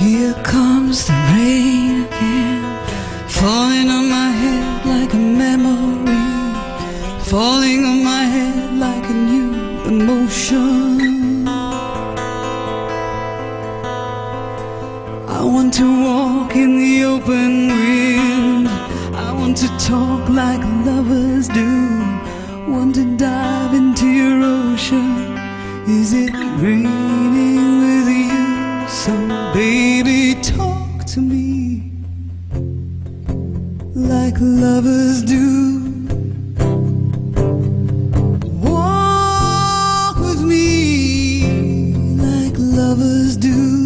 Here comes the rain again, falling on my head like a memory, falling on my head like a new emotion. I want to walk in the open wind, I want to talk like lovers do, want to dive into your ocean. Is it raining with you? So baby, talk to me like lovers do. Walk with me like lovers do.